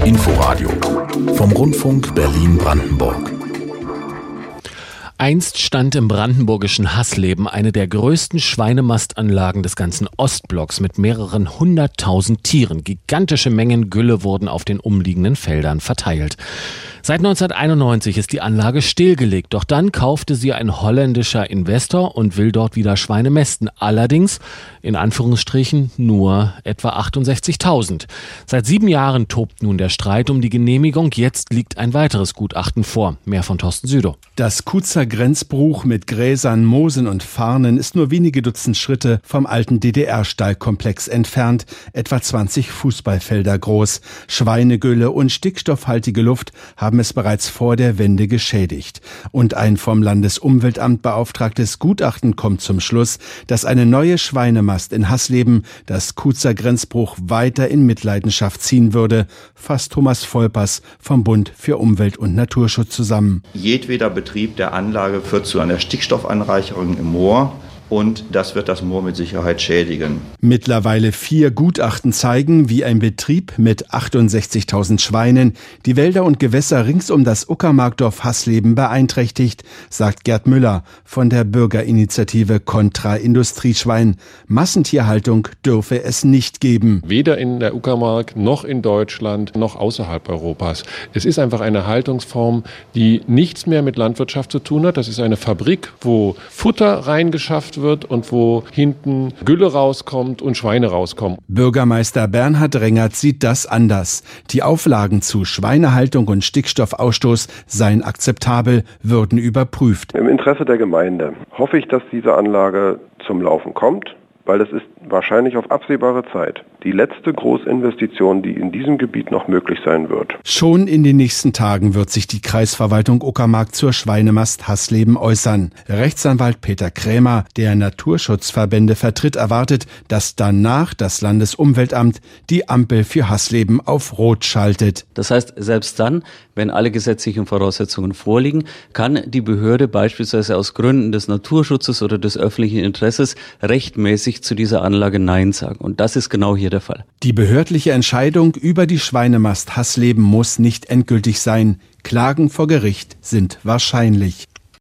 Inforadio vom Rundfunk Berlin-Brandenburg. Einst stand im brandenburgischen Haßleben eine der größten Schweinemastanlagen des ganzen Ostblocks mit mehreren 100.000 Tieren. Gigantische Mengen Gülle wurden auf den umliegenden Feldern verteilt. Seit 1991 ist die Anlage stillgelegt, doch dann kaufte sie ein holländischer Investor und will dort wieder Schweine mästen. Allerdings, in Anführungsstrichen, nur etwa 68.000. Seit 7 Jahren tobt nun der Streit um die Genehmigung. Jetzt liegt ein weiteres Gutachten vor. Mehr von Thorsten Südow. Das Kuzer Grenzbruch mit Gräsern, Moosen und Farnen ist nur wenige Dutzend Schritte vom alten DDR-Stallkomplex entfernt, etwa 20 Fußballfelder groß. Schweinegülle und stickstoffhaltige Luft haben es bereits vor der Wende geschädigt. Und ein vom Landesumweltamt beauftragtes Gutachten kommt zum Schluss, dass eine neue Schweinemast in Haßleben das Kuzer Grenzbruch weiter in Mitleidenschaft ziehen würde, fasst Thomas Volpers vom Bund für Umwelt und Naturschutz zusammen. Jedweder Betrieb der Anlage führt zu einer Stickstoffanreicherung im Moor. Und das wird das Moor mit Sicherheit schädigen. Mittlerweile 4 Gutachten zeigen, wie ein Betrieb mit 68.000 Schweinen die Wälder und Gewässer rings um das Uckermarkdorf Haßleben beeinträchtigt, sagt Gerd Müller von der Bürgerinitiative Contra Industrieschwein. Massentierhaltung dürfe es nicht geben. Weder in der Uckermark noch in Deutschland noch außerhalb Europas. Es ist einfach eine Haltungsform, die nichts mehr mit Landwirtschaft zu tun hat. Das ist eine Fabrik, wo Futter reingeschafft wird und wo hinten Gülle rauskommt und Schweine rauskommen. Bürgermeister Bernhard Rengert sieht das anders. Die Auflagen zu Schweinehaltung und Stickstoffausstoß seien akzeptabel, würden überprüft. Im Interesse der Gemeinde hoffe ich, dass diese Anlage zum Laufen kommt, weil es ist wahrscheinlich auf absehbare Zeit die letzte Großinvestition, die in diesem Gebiet noch möglich sein wird. Schon in den nächsten Tagen wird sich die Kreisverwaltung Uckermark zur Schweinemast Haßleben äußern. Rechtsanwalt Peter Krämer, der Naturschutzverbände vertritt, erwartet, dass danach das Landesumweltamt die Ampel für Haßleben auf Rot schaltet. Das heißt, selbst dann, wenn alle gesetzlichen Voraussetzungen vorliegen, kann die Behörde beispielsweise aus Gründen des Naturschutzes oder des öffentlichen Interesses rechtmäßig zu dieser Anlage Nein sagen. Und das ist genau hier der Fall. Die behördliche Entscheidung über die Schweinemast Haßleben muss nicht endgültig sein. Klagen vor Gericht sind wahrscheinlich.